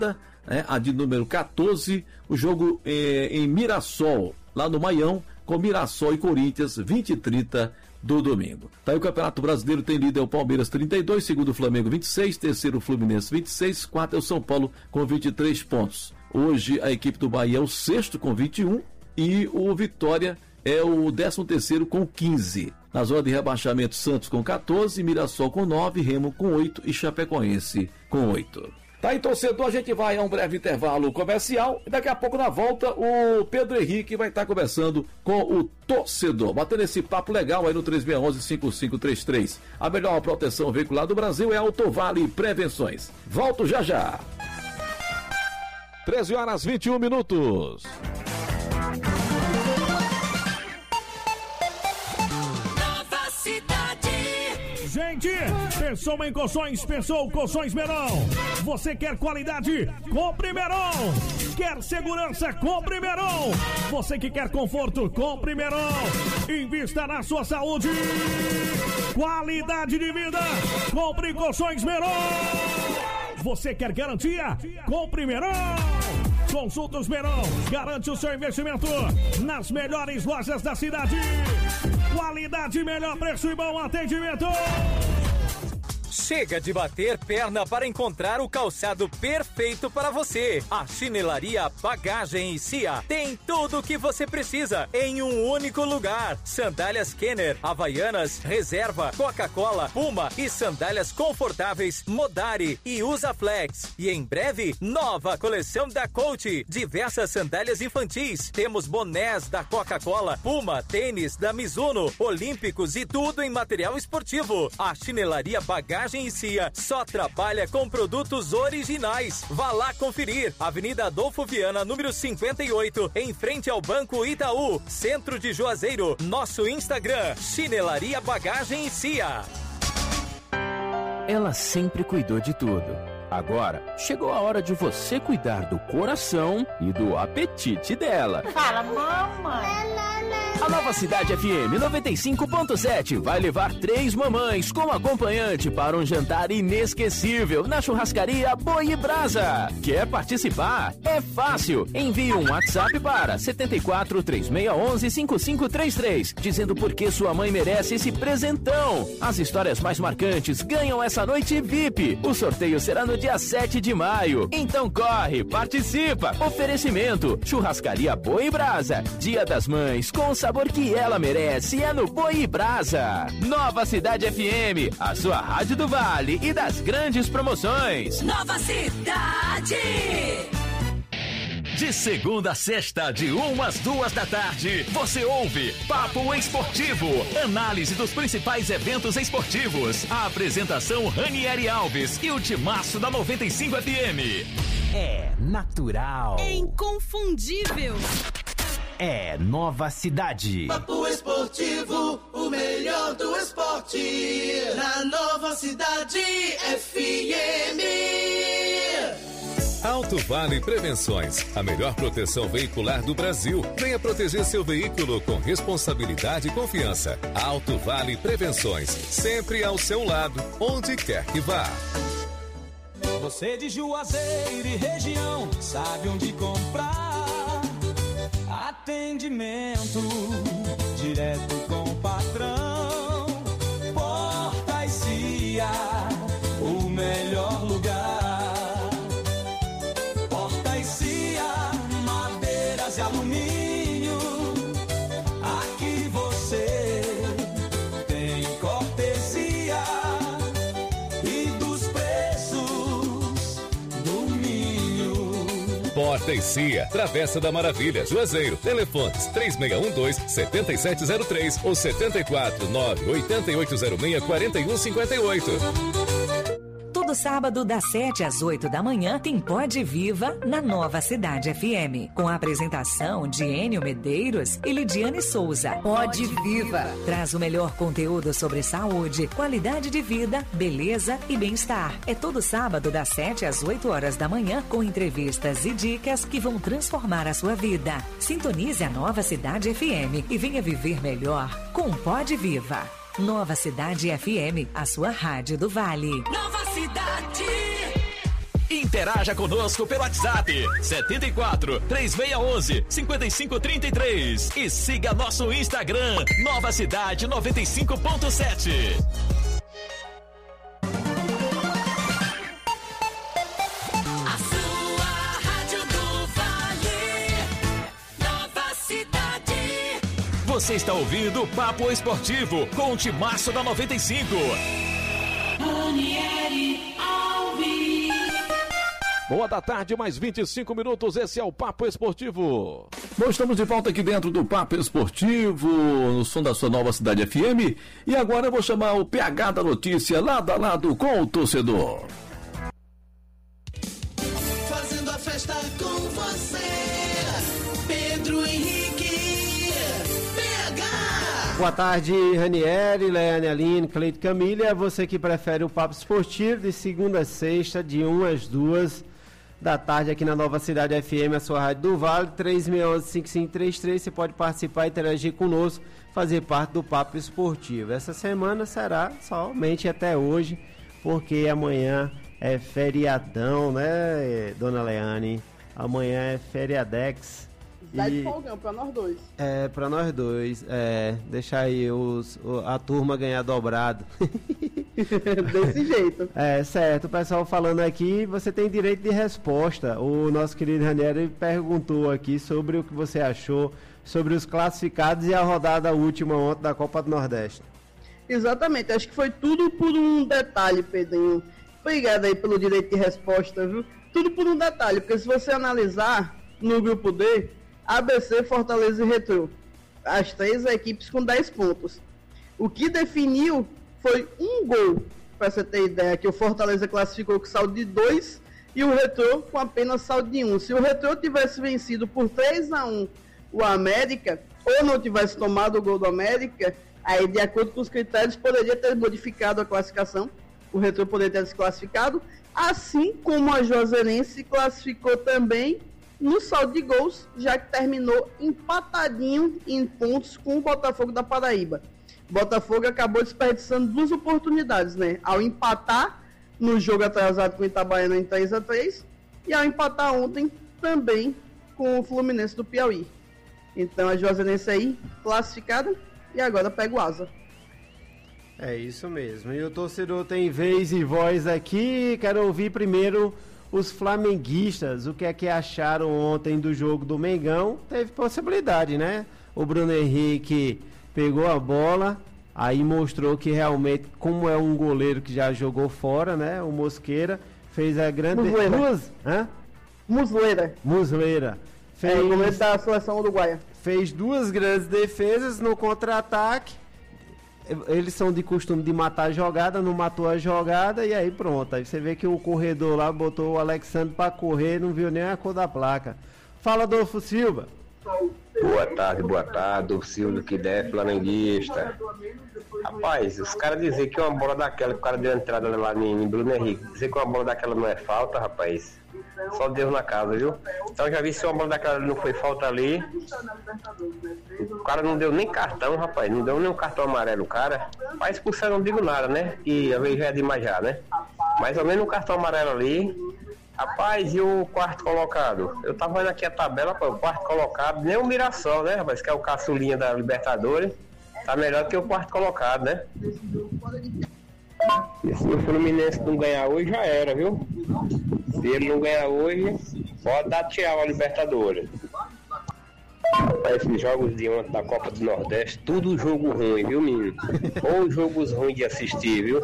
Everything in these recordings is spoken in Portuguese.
quarta, né, a de número 14, o jogo em Mirassol, lá no Maião, com Mirassol e Corinthians, 20h30 do domingo. Tá aí o Campeonato Brasileiro, tem líder o Palmeiras 32, segundo o Flamengo 26, terceiro o Fluminense 26, quarto é o São Paulo com 23 pontos. Hoje a equipe do Bahia é o sexto com 21 e o Vitória é o 13º com 15. Na zona de rebaixamento, Santos com 14, Mirassol com 9, Remo com 8 e Chapecoense com 8. Tá aí, torcedor, a gente vai a um breve intervalo comercial e daqui a pouco na volta o Pedro Henrique vai estar conversando com o torcedor, batendo esse papo legal aí no 3611-5533. A melhor proteção veicular do Brasil é a Autovale Prevenções. Volto já já. 13h21. Gente, pensou em colchões, pensou Colchões Meirão. Você quer qualidade? Compre Meirão. Quer segurança? Compre Meirão. Você que quer conforto? Compre Meirão. Invista na sua saúde. Qualidade de vida? Compre Colchões Meirão. Você quer garantia? Compre Meirão. Consultas Meirão. Garante o seu investimento nas melhores lojas da cidade. Qualidade, melhor preço e bom atendimento. Chega de bater perna para encontrar o calçado perfeito para você. A Chinelaria Bagagem e Cia tem tudo o que você precisa em um único lugar. Sandálias Kenner, Havaianas, Reserva, Coca-Cola, Puma e sandálias confortáveis Modari e Usaflex. E em breve, nova coleção da Coach. Diversas sandálias infantis. Temos bonés da Coca-Cola, Puma, tênis da Mizuno, Olímpicos e tudo em material esportivo. A Chinelaria Bagagem e Cia só trabalha com produtos originais. Vá lá conferir. Avenida Adolfo Viana, número 58, em frente ao Banco Itaú, centro de Juazeiro. Nosso Instagram, Chinelaria Bagagem e Cia. Ela sempre cuidou de tudo. Agora, chegou a hora de você cuidar do coração e do apetite dela. Fala, mamãe. A Nova Cidade FM 95.7 vai levar 3 mamães com acompanhante para um jantar inesquecível na churrascaria Boi e Brasa. Quer participar? É fácil. Envie um WhatsApp para 74 3611 5533, dizendo por que sua mãe merece esse presentão. As histórias mais marcantes ganham essa noite VIP. O sorteio será no dia 7 de maio. Então corre, participa. Oferecimento: churrascaria Boi e Brasa. Dia das Mães com o sabor que ela merece é no Boi e Brasa. Nova Cidade FM, a sua rádio do Vale e das grandes promoções. Nova Cidade! De segunda a sexta, de 1 às 2 da tarde, você ouve Papo Esportivo, análise dos principais eventos esportivos. A apresentação Ranieri Alves e o timaço da 95 FM. É natural. É inconfundível. É Nova Cidade. Papo Esportivo, o melhor do esporte. Na Nova Cidade FM. Alto Vale Prevenções, a melhor proteção veicular do Brasil. Venha proteger seu veículo com responsabilidade e confiança. Alto Vale Prevenções, sempre ao seu lado, onde quer que vá. Você de Juazeiro e região, sabe onde comprar. Atendimento direto com o patrão. Porta e Cia, o melhor lugar. Porta e Cia, madeiras e alumínio. Aqui você tem cortesia e dos preços domínio. Porta e Cia, Travessa da Maravilha, Juazeiro. Telefones 3612-7703 ou 749-8806-4158. Todo sábado, das 7 às 8 da manhã, tem Pode Viva na Nova Cidade FM. Com a apresentação de Enio Medeiros e Lidiane Souza. Pode Viva traz o melhor conteúdo sobre saúde, qualidade de vida, beleza e bem-estar. É todo sábado, das 7 às 8 horas da manhã, com entrevistas e dicas que vão transformar a sua vida. Sintonize a Nova Cidade FM e venha viver melhor com Pode Viva. Nova Cidade FM, a sua rádio do Vale. Nova Cidade. Interaja conosco pelo WhatsApp 74-3611-5533 e siga nosso Instagram, Nova Cidade 95.7. Você está ouvindo o Papo Esportivo com o Timaço da 95. Ranieri Alves. Boa da tarde, mais 25 minutos, esse é o Papo Esportivo. Bom, estamos de volta aqui dentro do Papo Esportivo, no som da sua Nova Cidade FM. E agora eu vou chamar o PH da notícia, lado a lado com o torcedor. Fazendo a festa com você, Pedro Henrique. Boa tarde, Ranieri, Leane Aline, Cleito Camille. É você que prefere o Papo Esportivo de segunda a sexta, de 1 às 2 da tarde, aqui na Nova Cidade FM, a sua rádio do Vale, 3611-5533. Você pode participar e interagir conosco, fazer parte do Papo Esportivo. Essa semana será somente até hoje, porque amanhã é feriadão, né, dona Leane? Amanhã é feriadex. Dá de folgão pra nós dois. É, pra nós dois. Deixa aí a turma ganhar dobrado. Desse jeito. Certo. O pessoal falando aqui, você tem direito de resposta. O nosso querido Ranieri perguntou aqui sobre o que você achou sobre os classificados e a rodada última ontem da Copa do Nordeste. Exatamente. Acho que foi tudo por um detalhe, Pedrinho. Obrigado aí pelo direito de resposta, viu? Tudo por um detalhe, porque se você analisar no grupo D, ABC, Fortaleza e Retrô. As três equipes com 10 pontos. O que definiu foi um gol, para você ter ideia, que o Fortaleza classificou com saldo de 2 e o Retrô com apenas saldo de 1. Se o Retrô tivesse vencido por 3-1 o América, ou não tivesse tomado o gol do América, aí de acordo com os critérios poderia ter modificado a classificação. O Retrô poderia ter se classificado, assim como a Juazeirense classificou também no saldo de gols, já que terminou empatadinho em pontos com o Botafogo da Paraíba. O Botafogo acabou desperdiçando 2 oportunidades, né? Ao empatar no jogo atrasado com o Itabaiana em 3-3 e ao empatar ontem também com o Fluminense do Piauí. Então a Juazeirense aí classificada e agora pega o Asa. É isso mesmo. E o torcedor tem vez e voz aqui. Quero ouvir primeiro os flamenguistas, o que é que acharam ontem do jogo do Mengão. Teve possibilidade, né? O Bruno Henrique pegou a bola, aí mostrou que realmente, como é um goleiro que já jogou fora, né? O Mosqueira fez a grande... Musleira. Fez... o goleiro da seleção uruguaia. Fez 2 grandes defesas no contra-ataque. Eles são de costume de matar a jogada, não matou a jogada e aí pronto. Aí você vê que o corredor lá botou o Alexandre para correr, não viu nem a cor da placa. Fala, Adolfo Silva. Boa tarde, o Silvio que der, flamenguista. Rapaz, os caras dizer que uma bola daquela, que o cara deu entrada lá em Bruno Henrique, dizer que uma bola daquela não é falta, rapaz, só Deus na casa, viu? Então já vi se uma bola daquela não foi falta ali. O cara não deu nem cartão, rapaz, não deu nem um cartão amarelo, o cara. Mas expulsar não digo nada, né? Que a vez já é demais já, né? Mais ou menos um cartão amarelo ali. Rapaz, e o quarto colocado? Eu tava vendo aqui a tabela, pô, o quarto colocado, nem o Mirassol, né, rapaz, que é o caçulinha da Libertadores, tá melhor que o quarto colocado, né? E se o Fluminense não ganhar hoje, já era, viu? Se ele não ganhar hoje, pode dar tchau a Libertadores. Rapaz, esses jogos de ontem da Copa do Nordeste, tudo jogo ruim, viu, menino? Ou jogos ruins de assistir, viu?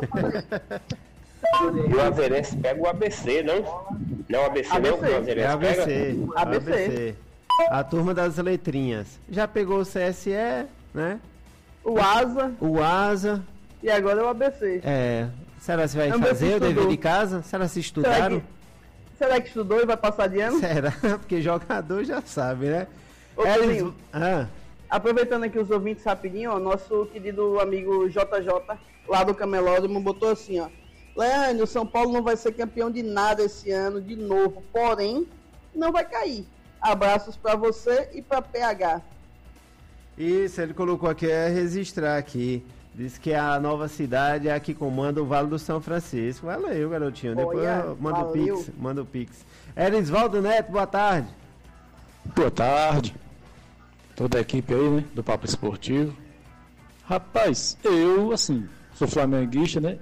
E o Juazeirense pega o ABC, não? Não é o ABC, não? O Juazeirense ABC. A turma das letrinhas. Já pegou o CSE, né? O ASA. E agora é o ABC. Será que vai fazer o dever de casa? Será que se estudaram? Será que estudou e vai passar de ano? Será? Porque jogador já sabe, né? Aproveitando aqui os ouvintes rapidinho, ó, nosso querido amigo JJ, lá do Camelódromo, botou assim, ó: Leandro, o São Paulo não vai ser campeão de nada esse ano, de novo, porém, não vai cair. Abraços para você e para PH. Isso, ele colocou aqui, registrar aqui. Diz que a Nova Cidade é a que comanda o Vale do São Francisco. Valeu, garotinho. Depois manda o Pix. Erisvaldo Neto, boa tarde. Boa tarde. Toda a equipe aí, né? Do Papo Esportivo. Rapaz, eu, assim, sou flamenguista, né?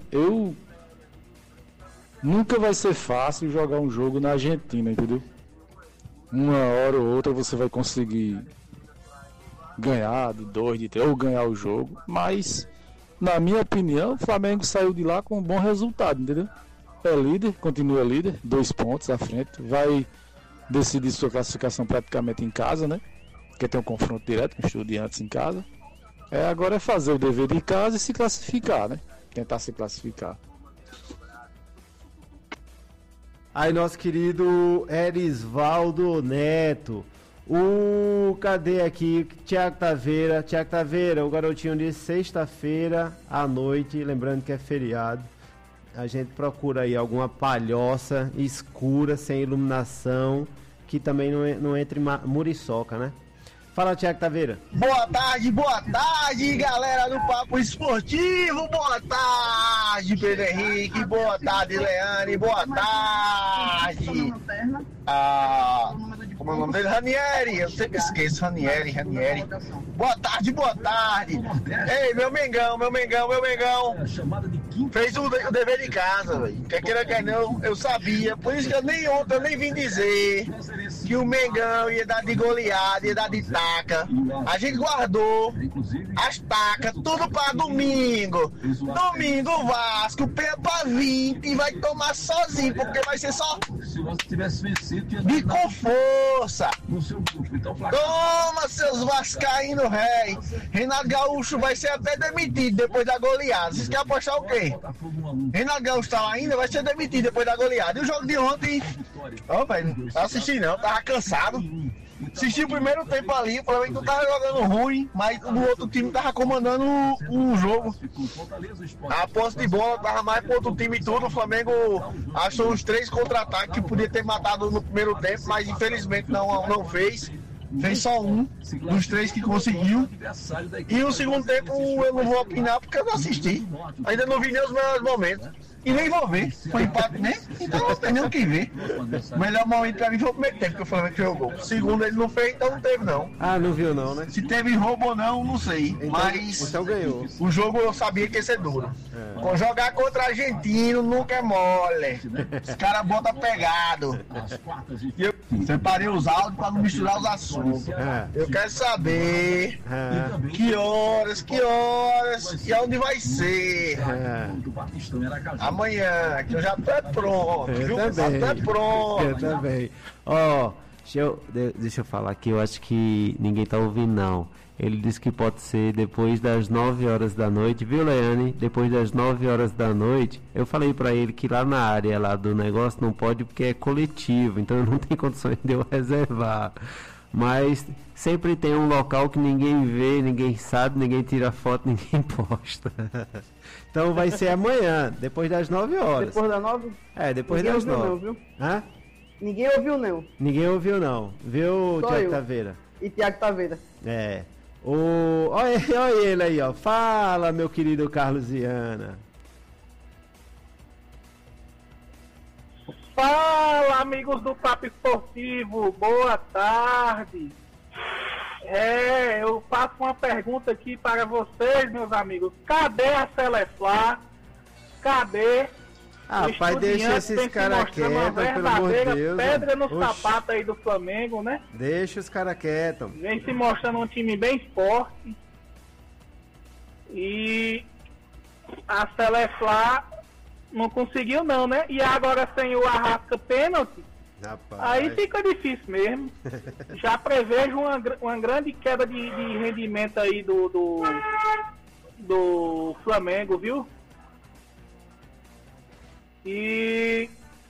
Nunca vai ser fácil jogar um jogo na Argentina, entendeu? Uma hora ou outra você vai conseguir ganhar de 2, de 3, ou ganhar o jogo. Mas, na minha opinião, o Flamengo saiu de lá com um bom resultado, entendeu? É líder, continua líder, 2 pontos à frente. Vai decidir sua classificação praticamente em casa, né? Porque tem um confronto direto com o Estudiantes em casa. Agora é fazer o dever de casa e se classificar, né? Tentar se classificar. Aí, nosso querido Erisvaldo Neto. Cadê aqui? Tiago Taveira, o garotinho de sexta-feira à noite, lembrando que é feriado. A gente procura aí alguma palhoça escura, sem iluminação, que também não entre muriçoca, né? Fala, Tiago Taveira. Boa tarde, galera do Papo Esportivo. Boa tarde, Pedro Henrique. Boa tarde, Leane. Boa tarde. Como é o nome dele? Ranieri. Eu sempre esqueço. Ranieri. Boa tarde. Ei, meu Mengão. Fez o dever de casa, velho. Quer queira, quer não, eu sabia. Por isso que eu nem vim dizer que o Mengão ia dar de goleada, ia dar de taca. A gente guardou as tacas, tudo pra domingo. Domingo o Vasco pega pra 20 e vai tomar sozinho, porque vai ser só de com força. Toma, seus vascaínos rei. Renato Gaúcho vai ser até demitido depois da goleada. Vocês querem apostar o quê? Renato Gaúcho tá lá ainda, vai ser demitido depois da goleada. E o jogo de ontem, velho, não assisti não, tava cansado. Assisti o primeiro tempo ali, o Flamengo não tava jogando ruim, mas o outro time tava comandando o jogo. A posse de bola tava mais pro outro time e tudo. O Flamengo achou os 3 contra-ataques que podia ter matado no primeiro tempo, mas infelizmente não fez. Fez só um dos 3 que conseguiu. E o segundo tempo eu não vou opinar porque eu não assisti. Ainda não vi nem os melhores momentos. E nem vou ver. Foi empate mesmo, então não tem nem o que ver. O melhor momento pra mim foi o primeiro tempo que o Flamengo jogou. O segundo ele não fez, então não teve não. Não viu não, né? Se teve roubo ou não sei. Então, mas então ganhou. O jogo eu sabia que ia ser duro. Jogar contra argentino nunca é mole. Os caras botam pegado. E eu separei os áudios pra não misturar os assuntos. Eu quero saber que horas e aonde vai ser. Amanhã, que eu já tô pronto. Eu também. Deixa eu falar aqui, eu acho que ninguém tá ouvindo não. Ele disse que pode ser depois das 9 horas da noite, viu, Leane? Depois das 9 horas da noite, eu falei pra ele que lá na área lá do negócio não pode porque é coletivo, então não tem condições de eu reservar. Mas sempre tem um local que ninguém vê, ninguém sabe, ninguém tira foto, ninguém posta. Então vai ser amanhã, depois das 9 horas. Depois das 9? Depois das 9. Não, viu? Hã? Ninguém ouviu não. Ninguém ouviu não, viu, Tiago Taveira? E Tiago Taveira. Olha ele aí, ó. Fala, meu querido Carlos Viana. Fala, amigos do Papo Esportivo, boa tarde. Eu faço uma pergunta aqui para vocês, meus amigos. Cadê a Seleflá? Cadê? Pai, deixa esses caras quietos, pelo amor de Deus. Pedra no sapato aí do Flamengo, né? Deixa os caras quietos. Vem se mostrando um time bem forte. E a Seleflá não conseguiu não, né? E agora sem o Arrasca pênalti, aí fica difícil mesmo. Já prevejo uma grande queda de rendimento aí do Flamengo, viu? E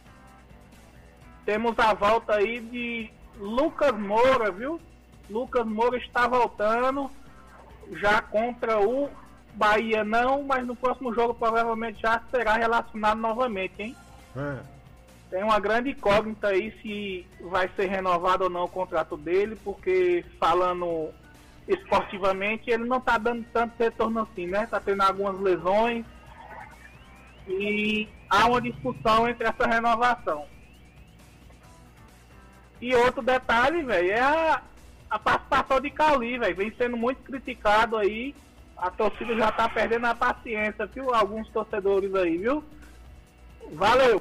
temos a volta aí de Lucas Moura, viu? Lucas Moura está voltando já contra o Bahia não, mas no próximo jogo provavelmente já será relacionado novamente, hein? Tem uma grande incógnita aí se vai ser renovado ou não o contrato dele, porque falando esportivamente, ele não está dando tanto retorno assim, né? Está tendo algumas lesões e há uma discussão entre essa renovação. E outro detalhe, velho, é a participação de Cauli, velho, vem sendo muito criticado aí. A torcida já tá perdendo a paciência, viu? Alguns torcedores aí, viu? Valeu!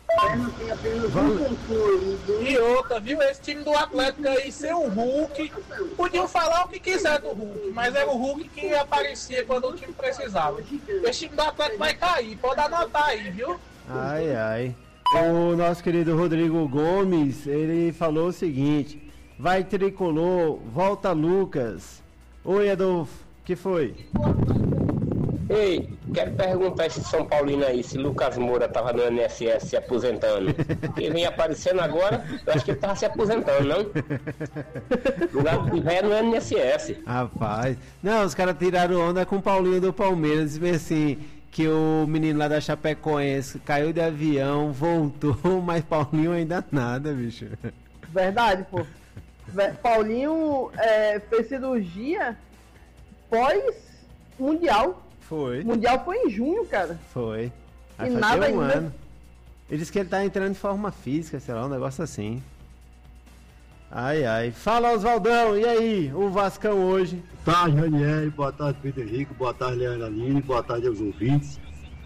E outra, viu? Esse time do Atlético aí, sem o Hulk, podiam falar o que quiser do Hulk, mas era o Hulk que aparecia quando o time precisava. Esse time do Atlético vai cair, pode anotar aí, viu? Ai, ai. O nosso querido Rodrigo Gomes, ele falou o seguinte: vai Tricolor, volta Lucas. Oi, Adolfo. Que foi? Ei, quero perguntar esse São Paulino aí, se Lucas Moura tava no INSS se aposentando. Ele vem aparecendo agora, eu acho que ele tava se aposentando, não? O lugar que tiver no INSS. Rapaz, não, os caras tiraram onda com o Paulinho do Palmeiras, e assim, que o menino lá da Chapecoense caiu de avião, voltou, mas Paulinho ainda nada, bicho. Verdade, pô. Paulinho fez cirurgia pós-mundial. Foi. Mundial foi em junho, cara. Foi. Aí e fazia nada ainda. Ano. Ele disse que ele tá entrando de forma física, sei lá, um negócio assim. Ai, ai. Fala, Oswaldão, e aí? O Vascão hoje? Boa tarde, Ranieri. Boa tarde, Pedro Henrique. Boa tarde, Leandro Aline. Boa tarde aos ouvintes.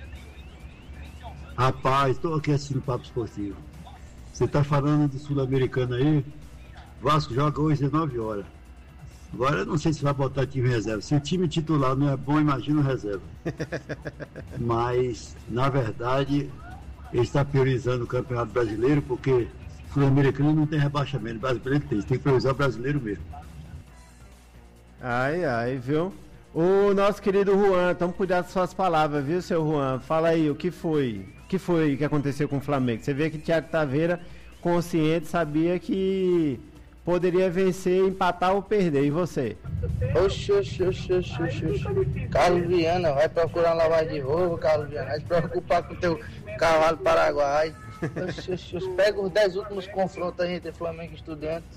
Rapaz, tô aqui assistindo o Papo Esportivo. Você tá falando do Sul-Americano aí? Vasco joga hoje às 19 horas. Agora eu não sei se vai botar time reserva. Se o time titular não é bom, imagina o reserva. Mas, na verdade, ele está priorizando o Campeonato Brasileiro, porque o Sul-Americano não tem rebaixamento. O brasileiro tem que priorizar o brasileiro mesmo. Ai, ai, viu? O nosso querido Juan, tome cuidado com suas palavras, viu, seu Juan? Fala aí, o que foi? O que foi que aconteceu com o Flamengo? Você vê que o Thiago Taveira, consciente, sabia que poderia vencer, empatar ou perder. E você? Oxi. Carlos Viana, vai procurar uma lavagem de roupa, Carlos Viana. Vai se preocupar com o teu cavalo paraguai. Oxi. Pega os 10 últimos confrontos aí entre Flamengo e Estudiantes.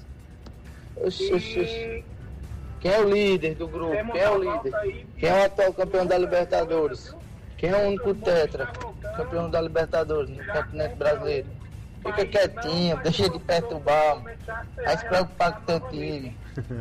Oxi. Quem é o líder do grupo? Quem é o líder? Quem é o atual campeão da Libertadores? Quem é o único tetra campeão da Libertadores no continente brasileiro? Fica quietinho, deixa de perturbar, vai se preocupar com o teu time.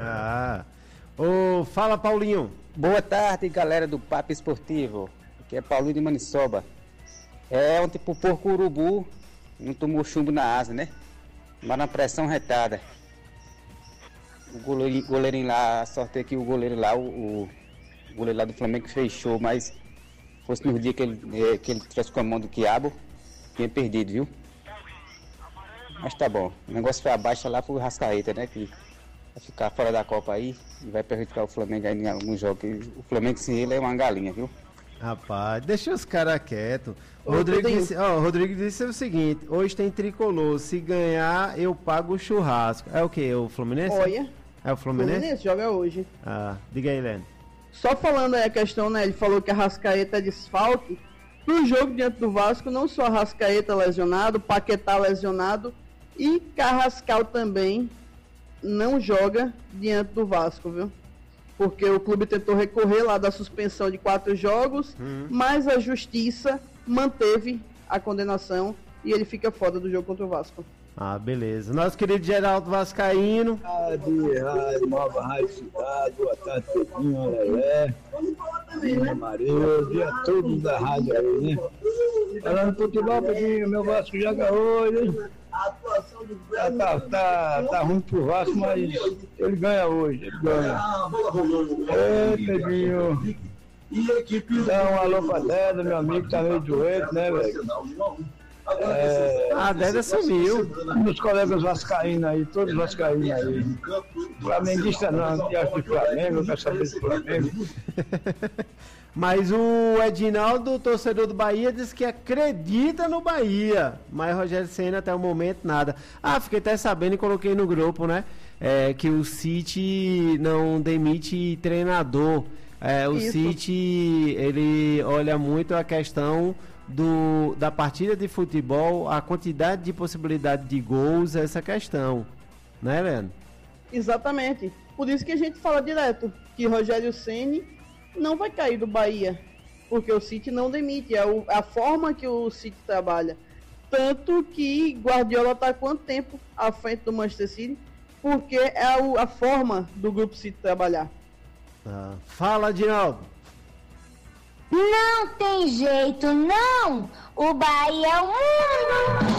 Fala, Paulinho. Boa tarde, galera do Papo Esportivo. Aqui é Paulinho de Maniçoba. Um tipo porco urubu, não tomou chumbo na asa, né? Mas na pressão retada. O goleirinho lá, a sorte é que o goleiro lá, o goleiro lá do Flamengo fechou, mas fosse no dia que ele tivesse com a mão do quiabo, tinha perdido, viu? Mas tá bom, o negócio foi abaixo lá pro Rascaeta, né? Que vai ficar fora da Copa aí e vai prejudicar o Flamengo aí em alguns jogos. O Flamengo sem ele é uma galinha, viu? Rapaz, deixa os caras quietos. O Rodrigo disse o seguinte: hoje tem Tricolor, se ganhar eu pago o churrasco. É o que? O Fluminense? Olha. É o Fluminense? Fluminense joga hoje. Diga aí, Leno. Só falando aí a questão, né? Ele falou que a Rascaeta é desfalque. Pro jogo diante do Vasco, não só a Rascaeta lesionado, Paquetá lesionado e Carrascal também não joga diante do Vasco, viu? Porque o clube tentou recorrer lá da suspensão de 4 jogos, mas a justiça manteve a condenação e ele fica fora do jogo contra o Vasco. Beleza. Nosso querido Geraldo Vascaíno. Rádio Nova Rádio Cidade, boa tarde, Pedrinho, Lelé, Maria, dia todos da rádio aí, né? Falando futebol, Pedrinho, meu Vasco joga hoje. Tá ruim pro Vasco, mas ele ganha hoje, ele ganha. Pedrinho, dá um alô pra Deda, meu amigo, tá meio doente, né, velho? A Deda sumiu. Meus colegas vascaínos aí, todos vascaínos aí. Flamenguista não, que acha de Flamengo, eu quero saber de Flamengo. Mas o Edinaldo, torcedor do Bahia, diz que acredita no Bahia. Mas Rogério Ceni até o momento nada. Fiquei até sabendo e coloquei no grupo, né? Que o City não demite treinador. O City, ele olha muito a questão da partida de futebol, a quantidade de possibilidade de gols, essa questão. Né, Leandro? Exatamente. Por isso que a gente fala direto que Rogério Ceni não vai cair do Bahia, porque o City não demite, é a forma que o City trabalha. Tanto que Guardiola está há quanto tempo à frente do Manchester City, porque é a forma do Grupo City trabalhar. Fala, Dinaldo. Não tem jeito, não! O Bahia é o mundo!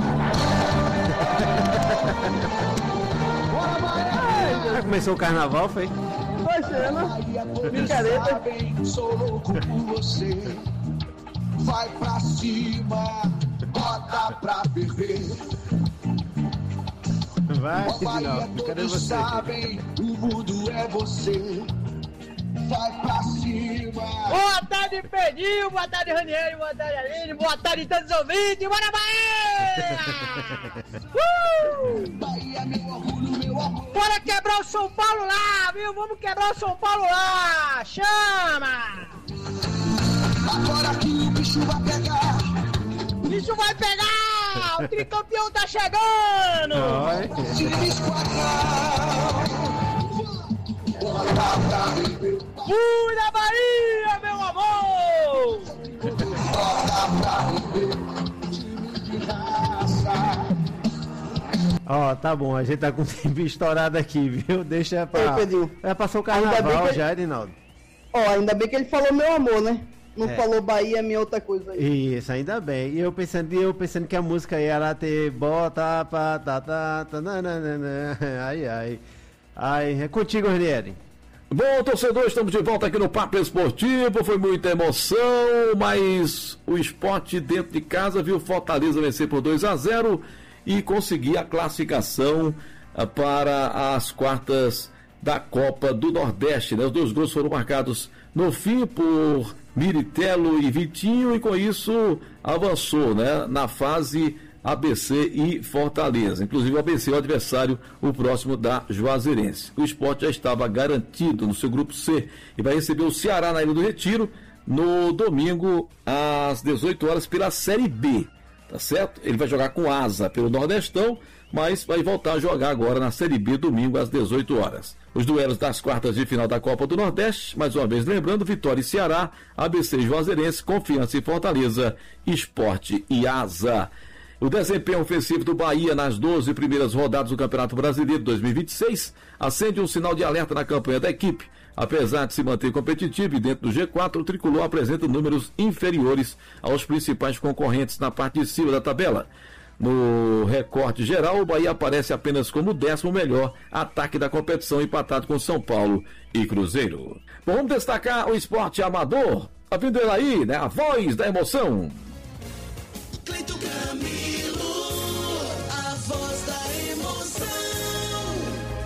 Já começou o carnaval, foi? Vai ser, né? Brincadeira. Sou louco por você. Vai pra cima, bota pra ferver. Vai, Dinaldo, cadê você? Sabem, o mundo é você. Vai pra cima. Boa tarde, Pedrinho. Boa tarde, Ranieri. Boa tarde, Aline. Boa tarde, todos os ouvintes. Bora, Bahia! Bahia, meu orgulho, meu amor. Bora quebrar o São Paulo lá, viu? Vamos quebrar o São Paulo lá. Chama! Agora que o bicho vai pegar. O bicho vai pegar! O tricampeão tá chegando! Fui da Bahia, meu amor! Ó, tá bom, a gente tá com o tempo estourado aqui, viu? Deixa pra... Já passou o carnaval já, Edinaldo. Ó, ainda bem que ele falou meu amor, né? Não falou Bahia, minha outra coisa aí. Isso, ainda bem. E eu pensando que a música ia lá ter bota, pá, tá, nananana. Ai, é contigo, Ranieri. Bom, torcedor, estamos de volta aqui no Papo Esportivo. Foi muita emoção, mas o Sport dentro de casa viu Fortaleza vencer por 2-0 e conseguir a classificação para as quartas da Copa do Nordeste, né? Os 2 gols foram marcados no fim por Miritello e Vitinho, e com isso avançou, né, na fase ABC e Fortaleza. Inclusive o ABC é o adversário, o próximo da Juazeirense. O Sport já estava garantido no seu grupo C e vai receber o Ceará na Ilha do Retiro no domingo às 18 horas pela Série B, tá certo? Ele vai jogar com asa pelo Nordestão, mas vai voltar a jogar agora na Série B domingo às 18 horas. Os duelos das quartas de final da Copa do Nordeste, mais uma vez lembrando, Vitória e Ceará, ABC e Juazeirense, Confiança e Fortaleza, Sport e Asa. O desempenho ofensivo do Bahia nas 12 primeiras rodadas do Campeonato Brasileiro 2026 acende um sinal de alerta na campanha da equipe. Apesar de se manter competitivo e dentro do G4, o tricolor apresenta números inferiores aos principais concorrentes na parte de cima da tabela. No recorte geral, o Bahia aparece apenas como o 10º melhor ataque da competição, empatado com São Paulo e Cruzeiro. Bom, vamos destacar o esporte amador. Tá vindo ele aí, né? A voz da emoção. Cleito Camilo, a voz da emoção.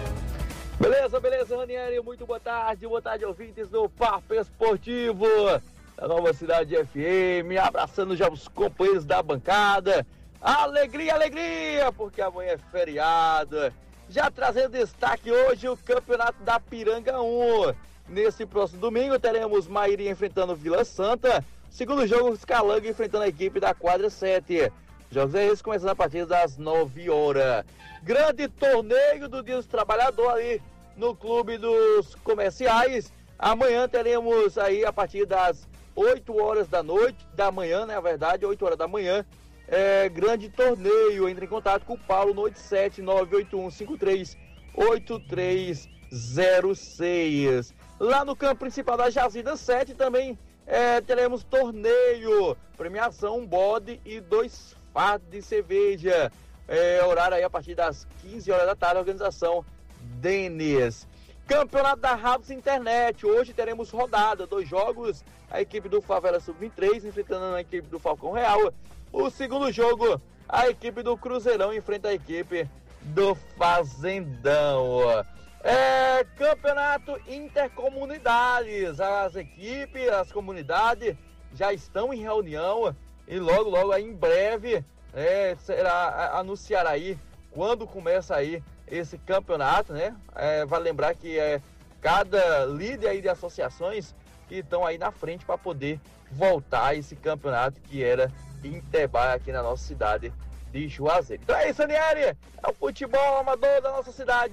Beleza, Ranieri, muito boa tarde, ouvintes do Papo Esportivo, da Nova Cidade FM, abraçando já os companheiros da bancada. Alegria, porque amanhã é feriado. Já trazendo destaque hoje o Campeonato da Piranga 1. Nesse próximo domingo teremos Mairi enfrentando Vila Santa. Segundo jogo, os Calango enfrentando a equipe da quadra 7. José Reis começando a partir das 9 horas. Grande torneio do Dia dos Trabalhadores ali no Clube dos Comerciais. Amanhã teremos aí a partir das 8 horas da manhã, na verdade, 8 horas da manhã. Grande torneio. Entre em contato com o Paulo no 87-981-53-8306. Lá no campo principal da Jazida 7 também teremos torneio, premiação, um bode e 2 fardos de cerveja. Horário aí a partir das 15 horas da tarde, organização Denis. Campeonato da Rádios Internet, hoje teremos rodada, 2 jogos, a equipe do Favela Sub-23 enfrentando a equipe do Falcão Real. O segundo jogo, a equipe do Cruzeirão enfrenta a equipe do Fazendão. Campeonato Intercomunidades, as equipes, as comunidades já estão em reunião e logo aí em breve anunciará aí quando começa aí esse campeonato, né? Vale lembrar que cada líder aí de associações que estão aí na frente para poder voltar a esse campeonato que era Interbah aqui na nossa cidade de Juazeiro. Então é isso, Ranieri, é o futebol amador da nossa cidade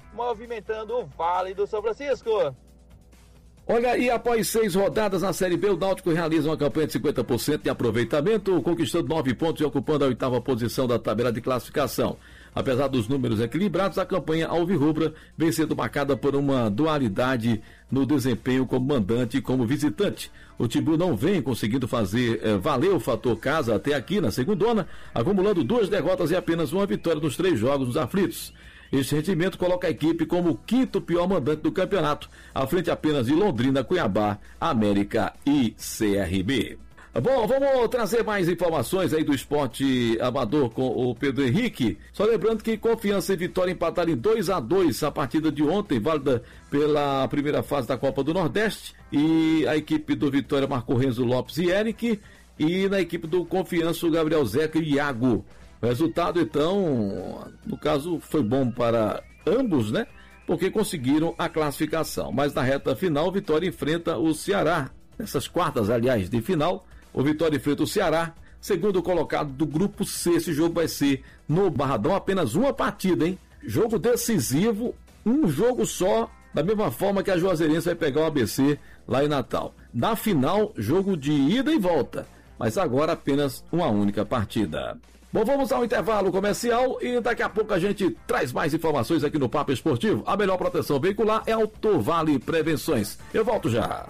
movimentando o Vale do São Francisco. Olha, e após 6 rodadas na Série B, o Náutico realiza uma campanha de 50% de aproveitamento, conquistando 9 pontos e ocupando a 8ª posição da tabela de classificação. Apesar dos números equilibrados, a campanha alvirrubra vem sendo marcada por uma dualidade no desempenho como mandante e como visitante. O Timbu não vem conseguindo fazer valer o fator casa até aqui na segundona, acumulando 2 derrotas e apenas 1 vitória nos 3 jogos nos aflitos. Este rendimento coloca a equipe como o 5º pior mandante do campeonato, à frente apenas de Londrina, Cuiabá, América e CRB. Bom, vamos trazer mais informações aí do esporte amador com o Pedro Henrique. Só lembrando que Confiança e Vitória empataram em 2-2 a partida de ontem, válida pela primeira fase da Copa do Nordeste. E a equipe do Vitória marcou Renzo Lopes e Eric. E na equipe do Confiança, o Gabriel Zeca e Iago. O resultado, então, no caso, foi bom para ambos, né? Porque conseguiram a classificação. Mas na reta final, o Vitória enfrenta o Ceará. Nessas quartas, aliás, de final, o Vitória enfrenta o Ceará, segundo colocado do Grupo C. Esse jogo vai ser no Barradão, apenas uma partida, hein? Jogo decisivo, um jogo só, da mesma forma que a Juazeirense vai pegar o ABC lá em Natal. Na final, jogo de ida e volta, mas agora apenas uma única partida. Bom, vamos ao intervalo comercial e daqui a pouco a gente traz mais informações aqui no Papo Esportivo. A melhor proteção veicular é Auto Vale Prevenções. Eu volto já.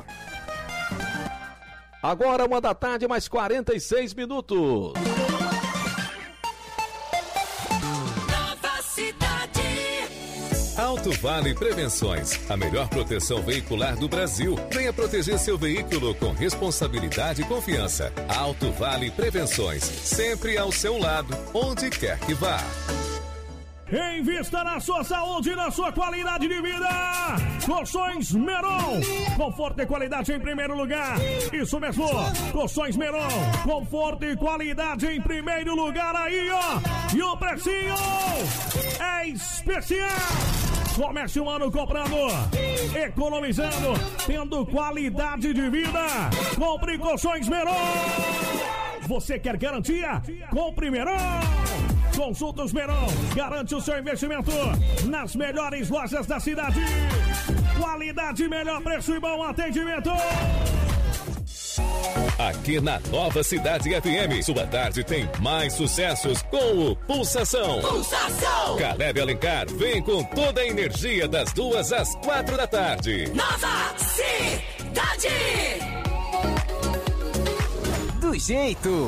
Agora 1h da tarde, mais 46 minutos. Nova Cidade. Auto Vale Prevenções, a melhor proteção veicular do Brasil. Venha proteger seu veículo com responsabilidade e confiança. Auto Vale Prevenções, sempre ao seu lado, onde quer que vá. Invista na sua saúde e na sua qualidade de vida. Colchões Meron. Conforto e qualidade em primeiro lugar. Isso mesmo. Colchões Meron. Conforto e qualidade em primeiro lugar aí, ó. E o precinho é especial. Comece um ano comprando, economizando, tendo qualidade de vida. Compre Colchões Meron. Você quer garantia? Compre Meron. Consultas Meron, garante o seu investimento nas melhores lojas da cidade. Qualidade, melhor preço e bom atendimento. Aqui na Nova Cidade FM, sua tarde tem mais sucessos com o Pulsação. Pulsação! Caleb Alencar vem com toda a energia das 2 às 4 da tarde. Nova Cidade! Do jeito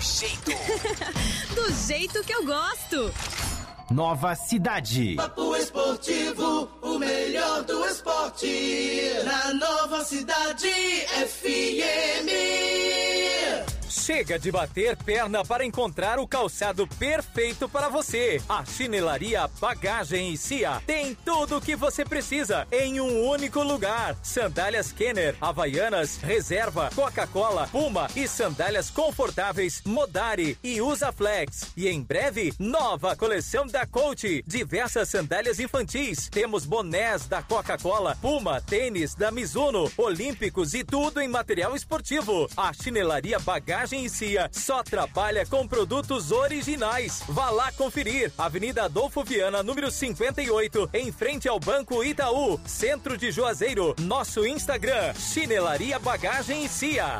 Do jeito que eu gosto. Nova Cidade. Papo Esportivo, o melhor do esporte. Na Nova Cidade FM. Chega de bater perna para encontrar o calçado perfeito para você. A Chinelaria Bagagem e Cia tem tudo o que você precisa em um único lugar. Sandálias Kenner, Havaianas, Reserva, Coca-Cola, Puma e sandálias confortáveis Modari e Usaflex. E em breve, nova coleção da Coach. Diversas sandálias infantis. Temos bonés da Coca-Cola, Puma, tênis da Mizuno, Olímpicos e tudo em material esportivo. A Chinelaria Bagagem e Cia só trabalha com produtos originais. Vá lá conferir. Avenida Adolfo Viana, número 58, em frente ao Banco Itaú, centro de Juazeiro. Nosso Instagram, Chinelaria Bagagem e Cia.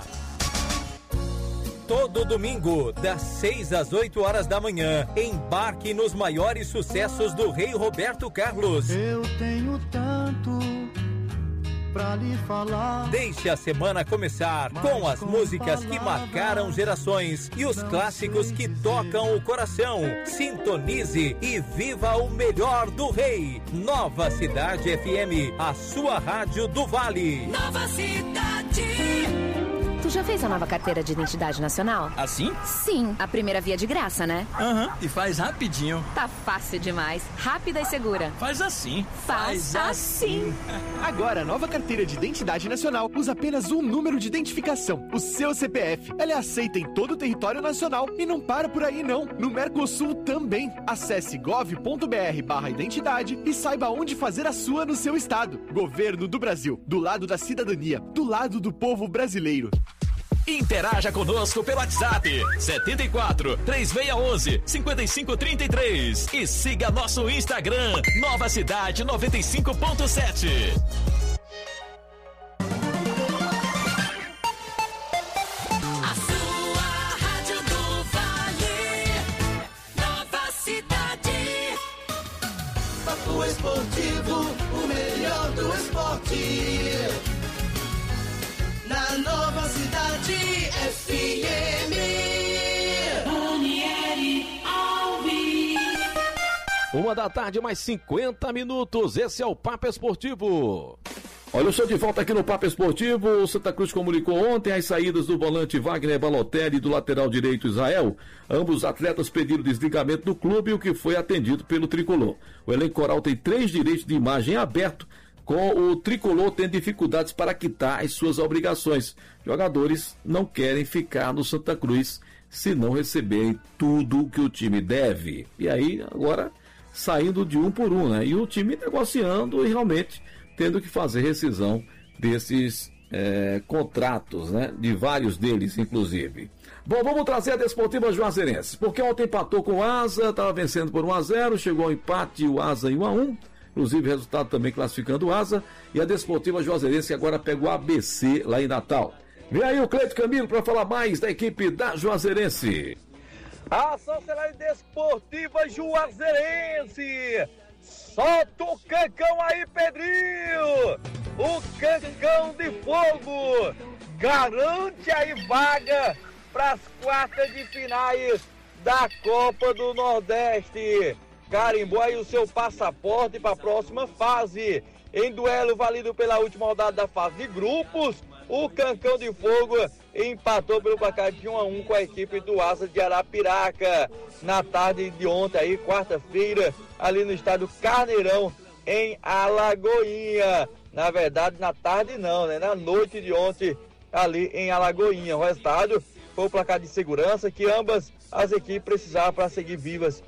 Todo domingo, das 6 às 8 horas da manhã, embarque nos maiores sucessos do Rei Roberto Carlos. Eu tenho tanto pra lhe falar. Deixe a semana começar com as músicas que marcaram gerações e os clássicos que tocam o coração. Sintonize e viva o melhor do Rei. Nova Cidade FM, a sua rádio do Vale. Nova Cidade. Tu já fez a nova carteira de identidade nacional? Assim? Sim, a primeira via de graça, né? Aham, e faz rapidinho. Tá fácil demais, rápida e segura. Faz assim. Faz assim. Agora, a nova carteira de identidade nacional usa apenas um número de identificação, o seu CPF. Ela é aceita em todo o território nacional e não para por aí não. No Mercosul também. Acesse gov.br/identidade e saiba onde fazer a sua no seu estado. Governo do Brasil, do lado da cidadania, do lado do povo brasileiro. Interaja conosco pelo WhatsApp 74 3611 5533 e siga nosso Instagram Nova Cidade 95.7. A sua Rádio do Vale, Nova Cidade. Papo Esportivo, o melhor do esporte. Na Nova Cidade FM. Ranieri Alves. 1h da tarde, mais 50 minutos. Esse é o Papo Esportivo. Olha, eu estou de volta aqui no Papo Esportivo. O Santa Cruz comunicou ontem as saídas do volante Wagner Balotelli e do lateral direito Israel. Ambos os atletas pediram desligamento do clube, o que foi atendido pelo tricolor. O elenco coral tem 3 direitos de imagem aberto, com o tricolor tendo dificuldades para quitar as suas obrigações. Jogadores não querem ficar no Santa Cruz se não receberem tudo que o time deve. E aí, agora, saindo de um por um, né? E o time negociando e realmente tendo que fazer rescisão desses contratos, né? De vários deles, inclusive. Bom, vamos trazer a Desportiva Juazeirense, porque ontem empatou com o Asa, estava vencendo por 1-0, chegou ao empate o Asa em 1-1. Inclusive, resultado também classificando o Asa. E a Desportiva Juazeirense agora pega o ABC lá em Natal. Vem aí o Cleito Camilo para falar mais da equipe da Juazeirense. A Sociedade Desportiva Juazeirense. Solta o cancão aí, Pedrinho. O cancão de fogo. Garante aí vaga para as quartas de finais da Copa do Nordeste. Carimbou aí o seu passaporte para a próxima fase. Em duelo válido pela última rodada da fase de grupos, o Cancão de Fogo empatou pelo placar de 1-1 com a equipe do Asa de Arapiraca. Na tarde de ontem, aí, quarta-feira, ali no estádio Carneirão, em Alagoinha. Na verdade, na tarde não, né? Na noite de ontem, ali em Alagoinha. O resultado foi o placar de segurança que ambas as equipes precisavam para seguir vivas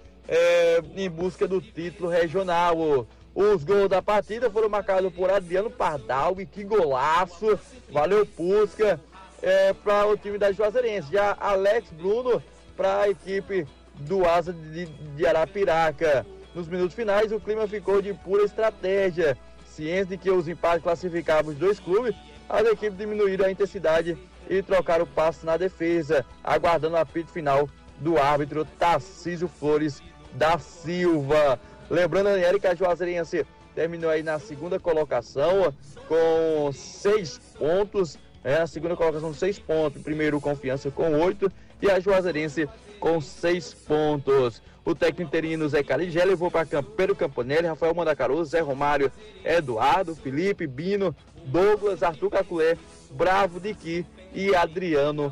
em busca do título regional. Os gols da partida foram marcados por Adriano Pardal, e que golaço, valeu Pusca, para o time da Juazeirense. Já Alex Bruno para a equipe do Asa de Arapiraca. Nos minutos finais o clima ficou de pura estratégia. Ciente de que os empates classificavam os dois clubes, as equipes diminuíram a intensidade e trocaram passos na defesa, aguardando o apito final do árbitro Tarcísio Flores da Silva. Lembrando, Aniele, que a Juazeirense terminou aí na segunda colocação com 6 pontos. Na segunda colocação, 6 pontos. Primeiro, Confiança com 8 e a Juazeirense com 6 pontos. O técnico interino Zé Caligé levou para Pedro Campanelli, Rafael Mandacaroso, Zé Romário, Eduardo, Felipe, Bino, Douglas, Arthur Caculé, Bravo Diqui e Adriano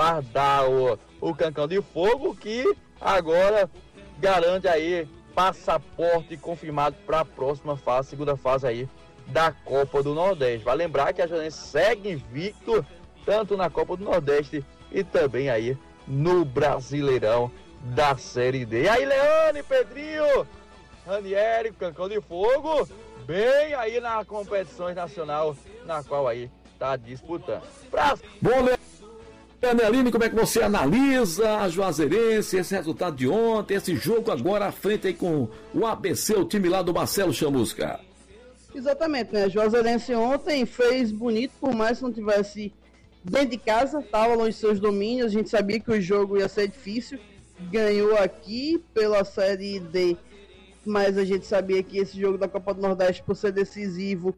Pardal. O Cancão de Fogo que agora garante aí passaporte confirmado para a próxima fase, segunda fase aí da Copa do Nordeste. Vai lembrar que a Juazeirense segue invicto tanto na Copa do Nordeste e também aí no Brasileirão da Série D. E aí, Leone, Pedrinho, Ranieri, Cancão de Fogo, bem aí na competição nacional na qual aí tá disputando. Bom, Aneline, como é que você analisa a Juazeirense, esse resultado de ontem, esse jogo agora à frente aí com o ABC, o time lá do Marcelo Chamusca? Exatamente, né? A Juazeirense ontem fez bonito, por mais que não tivesse dentro de casa, estava longe de seus domínios, a gente sabia que o jogo ia ser difícil, ganhou aqui pela Série D, mas a gente sabia que esse jogo da Copa do Nordeste, por ser decisivo,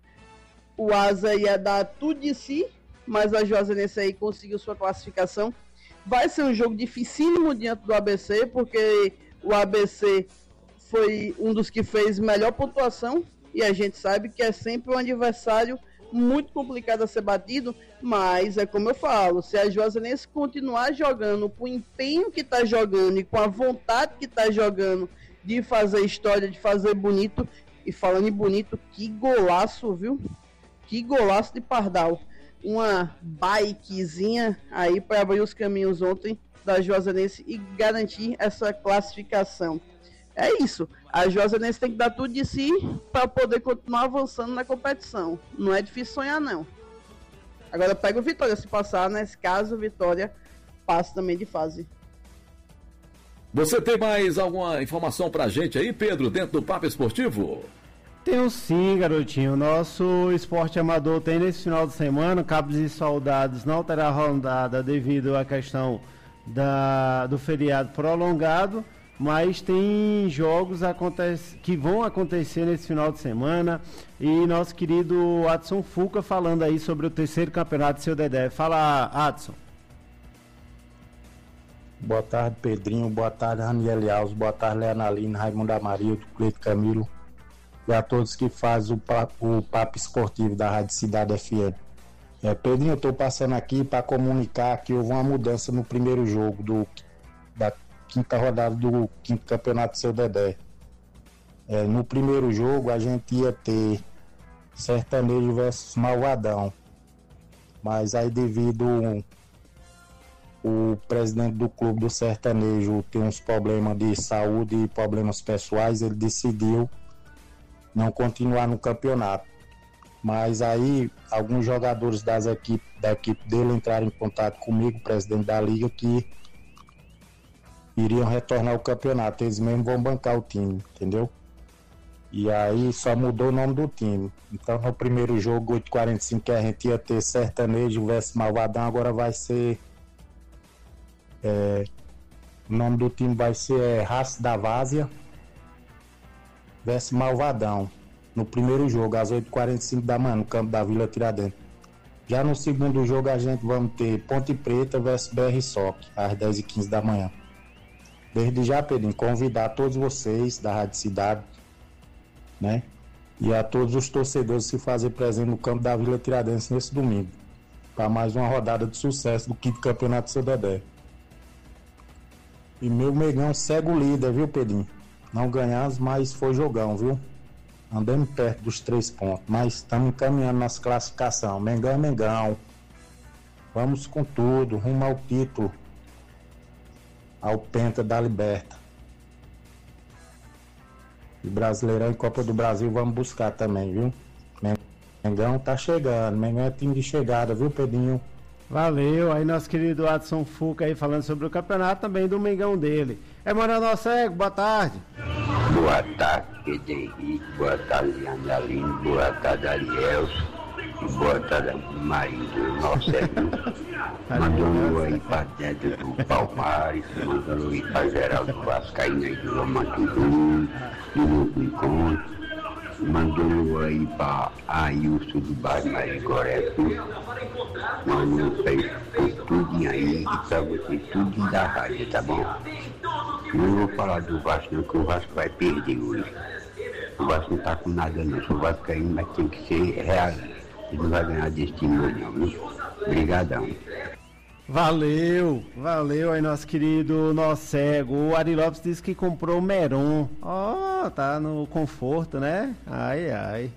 o Asa ia dar tudo de si, mas a Juazeirense aí conseguiu sua classificação. Vai ser um jogo dificílimo diante do ABC, porque o ABC foi um dos que fez melhor pontuação, e a gente sabe que é sempre um adversário muito complicado a ser batido, mas é como eu falo, se a Juazeirense continuar jogando com o empenho que está jogando e com a vontade que está jogando de fazer história, de fazer bonito, e falando em bonito, que golaço, viu? Que golaço de Pardal. Uma bikezinha aí para abrir os caminhos ontem da Juazeirense e garantir essa classificação. É isso, a Juazeirense tem que dar tudo de si para poder continuar avançando na competição. Não é difícil sonhar, não. Agora pega o Vitória se passar, nesse caso o Vitória passa também de fase. Você tem mais alguma informação pra gente aí, Pedro, dentro do Papo Esportivo? Tenho sim, garotinho. Nosso esporte amador tem nesse final de semana, Cabos e Soldados não terá rodada devido à questão do feriado prolongado, mas tem jogos que vão acontecer nesse final de semana, e nosso querido Adson Fuca falando aí sobre o terceiro campeonato Seu Dedé. Fala, Adson. Boa tarde, Pedrinho. Boa tarde, Raniel Alves. Boa tarde, Leonalina, Raimundo Amarildo, Cleito Camilo e a todos que fazem o Papo Esportivo da Rádio Cidade FM. Pedrinho, eu estou passando aqui para comunicar que houve uma mudança no primeiro jogo da quinta rodada do quinto campeonato Seu Dedé. No primeiro jogo a gente ia ter Sertanejo versus Malvadão, mas aí devido o presidente do clube do Sertanejo ter uns problemas de saúde e problemas pessoais, ele decidiu não continuar no campeonato. Mas aí alguns jogadores da equipe dele entraram em contato comigo, o presidente da liga, que iriam retornar ao campeonato. Eles mesmos vão bancar o time, entendeu? E aí só mudou o nome do time. Então no primeiro jogo, 8h45, que a gente ia ter Sertanejo versus Malvadão, agora vai ser... o nome do time vai ser Raça da Várzea versus Malvadão. No primeiro jogo, às 8h45 da manhã, no campo da Vila Tiradentes. Já no segundo jogo, a gente vamos ter Ponte Preta versus BR Soc, às 10h15 da manhã. Desde já, Pedrinho, convidar todos vocês da Rádio Cidade, né? E a todos os torcedores se fazer presente no campo da Vila Tiradentes nesse domingo, para mais uma rodada de sucesso do quinto campeonato Seu Dedé. E meu Mengão segue o líder, viu, Pedrinho? Não ganhamos, mas foi jogão, viu? Andamos perto dos 3 pontos, mas estamos encaminhando nossa classificação. Mengão é Mengão. Vamos com tudo, rumo ao título, ao Penta da Liberta. E Brasileirão e Copa do Brasil vamos buscar também, viu? Mengão tá chegando, Mengão é time de chegada, viu, Pedrinho? Valeu, aí nosso querido Adson Fuca aí falando sobre o campeonato também do Mengão dele. Manuel Cego, boa tarde. Boa tarde, Pedro Henrique, boa tarde, Andalino, boa tarde, Ariel, e boa tarde, Marinho, nosso mandou aí para dentro do Palmares, mandou aí para Geraldo Vascaína e do Lomanturu, do Grupo Encontro, mandou aí para Ailson do bairro Marigoré, mandou aí tudo aí, e para você tudo da rádio, tá bom? Não vou falar do Vasco não, que o Vasco vai perder hoje. O Vasco não tá com nada não, o Vasco ainda, mas tem que ser realista. Ele não vai ganhar desse time hoje não, viu? Obrigadão. Valeu aí nosso querido Cego. O Ari Lopes disse que comprou o Meron. Tá no conforto, né? Ai.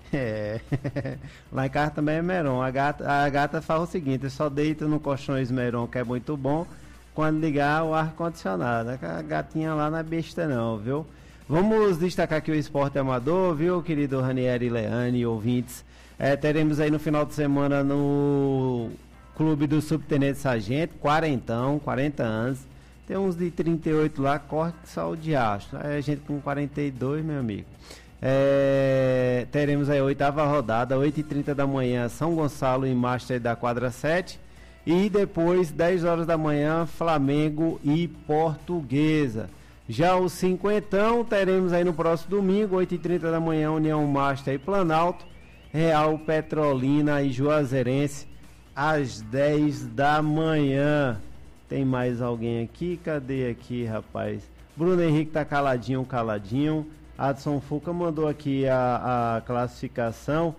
Lá em casa também é Meron. A gata fala o seguinte: só deita no colchões Meron, que é muito bom, quando ligar o ar-condicionado. A gatinha lá não é besta não, viu? Vamos destacar aqui o esporte amador, viu, querido Ranieri, Leane e ouvintes. Teremos aí no final de semana no Clube do Subtenente Sargento, 40 anos. Tem uns de 38 lá, corre que só o diacho. A gente com 42, meu amigo. Teremos aí a 8ª rodada, 8h30 da manhã, São Gonçalo e Master da quadra 7. E depois, 10 horas da manhã, Flamengo e Portuguesa. Já o 50, teremos aí no próximo domingo, 8h30 da manhã, União Master e Planalto, Real Petrolina e Juazeirense, às 10 da manhã. Tem mais alguém aqui? Cadê aqui, rapaz? Bruno Henrique tá caladinho. Adson Fuca mandou aqui a classificação.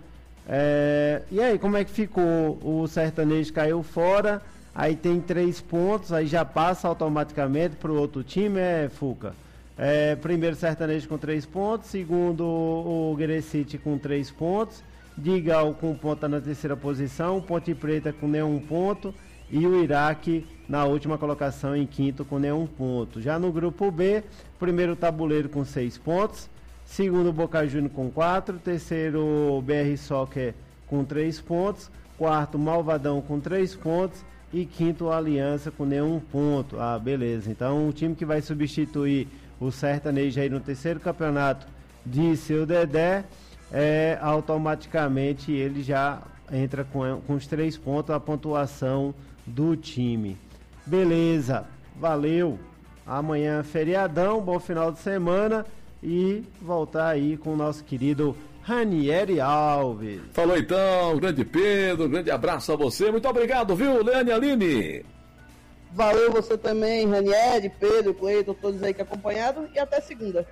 E aí, como é que ficou? O Sertanejo caiu fora, aí tem 3 pontos, aí já passa automaticamente para o outro time, Fuca? Primeiro Sertanejo com 3 pontos, segundo o Guerecite com 3 pontos, Digal com ponto na terceira posição, Ponte Preta com nenhum ponto e o Iraque na última colocação em quinto com nenhum ponto. Já no grupo B, primeiro Tabuleiro com 6 pontos, segundo Boca Juniors com 4, terceiro BR Soccer com 3 pontos, quarto, Malvadão com 3 pontos e quinto, Aliança com nenhum ponto. Ah, beleza. Então, o time que vai substituir o Sertanejo aí no terceiro campeonato de seu Dedé, automaticamente ele já entra com os 3 pontos, a pontuação do time. Beleza, valeu. Amanhã feriadão, bom final de semana e voltar aí com o nosso querido Ranieri Alves. Falou então, grande Pedro, grande abraço a você, muito obrigado, viu, Leane Aline? Valeu você também, Ranieri, Pedro, Cleiton, todos aí que acompanharam e até segunda.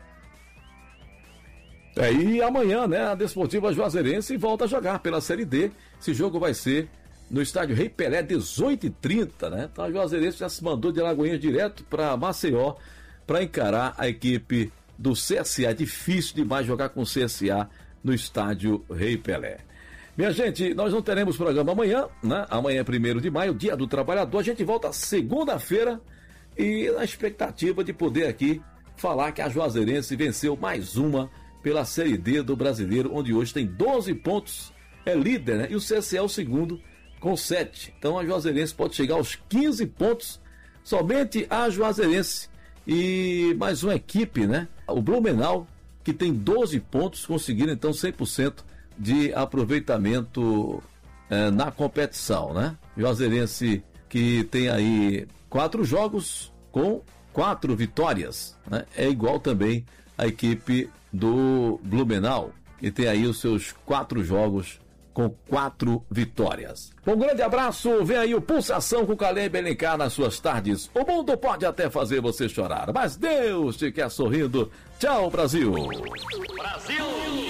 E amanhã, né, a Desportiva Juazeirense volta a jogar pela Série D. Esse jogo vai ser no estádio Rei Pelé, 18h30, né? Então a Juazeirense já se mandou de Alagoinhas direto para Maceió para encarar a equipe do CSA. É difícil demais jogar com o CSA no estádio Rei Pelé. Minha gente, nós não teremos programa amanhã, né? Amanhã é 1º de maio, Dia do Trabalhador. A gente volta segunda-feira e na expectativa de poder aqui falar que a Juazeirense venceu mais uma pela Série D do Brasileiro, onde hoje tem 12 pontos, é líder, né? E o CSA é o segundo com 7. Então a Juazeirense pode chegar aos 15 pontos, somente a Juazeirense e mais uma equipe, né? O Blumenau, que tem 12 pontos, conseguiram então 100% de aproveitamento na competição, né? Juazeirense que tem aí 4 jogos com 4 vitórias, né? É igual também a equipe do Blumenau, que tem aí os seus 4 jogos com 4 vitórias. Um grande abraço, vem aí o Pulsação com Caleb Alencar nas suas tardes. O mundo pode até fazer você chorar, mas Deus te quer sorrindo. Tchau, Brasil! Brasil!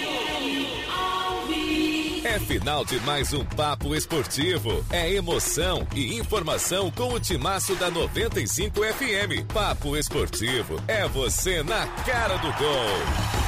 É final de mais um Papo Esportivo. É emoção e informação com o timaço da 95 FM. Papo Esportivo é você na cara do gol.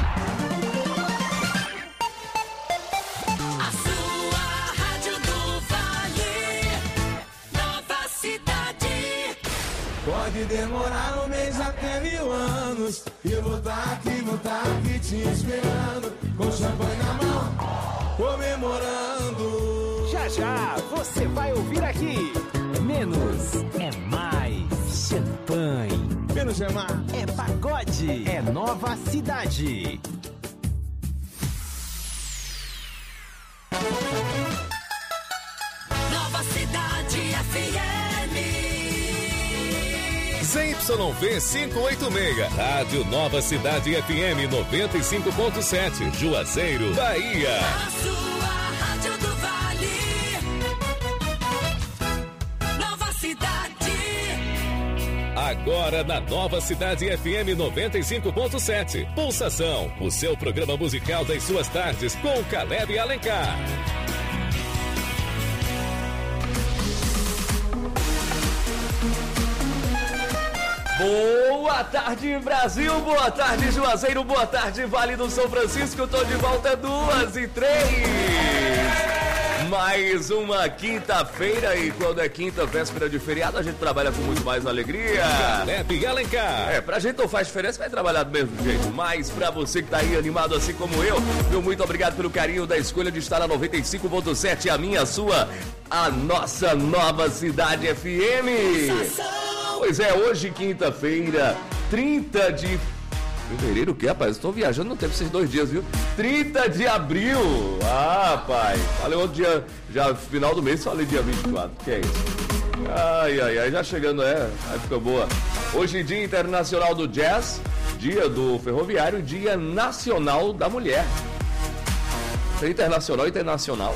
Pode demorar 1 mês até 1000 anos. E eu vou estar aqui te esperando. Com champanhe na mão, comemorando. Já já você vai ouvir aqui. Menos é mais. Champanhe. Menos é mais. É pagode. É Nova Cidade. Nova Cidade FM. ZYV 586, Rádio Nova Cidade FM 95.7, Juazeiro, Bahia. A sua Rádio do Vale. Nova Cidade. Agora na Nova Cidade FM 95.7, Pulsação, o seu programa musical das suas tardes com Caleb Alencar. Boa tarde, Brasil, boa tarde, Juazeiro, boa tarde, Vale do São Francisco, tô de volta 2h03. Mais uma quinta-feira e quando é quinta, véspera de feriado, a gente trabalha com muito mais alegria. Caleb Alencar. Pra gente não faz diferença, vai trabalhar do mesmo jeito, mas pra você que tá aí animado assim como eu, meu muito obrigado pelo carinho da escolha de estar na 95.7, a minha, a sua, a nossa Nova Cidade FM. Pois é, hoje quinta-feira, 30 de fevereiro, o que, rapaz? Estou viajando no tempo, esses 2 dias, viu? 30 de abril! Ah, pai, falei outro dia, já final do mês, falei dia 24, que é isso? Ai, já chegando, aí fica boa. Hoje, Dia Internacional do Jazz, Dia do Ferroviário e Dia Nacional da Mulher. Internacional e internacional.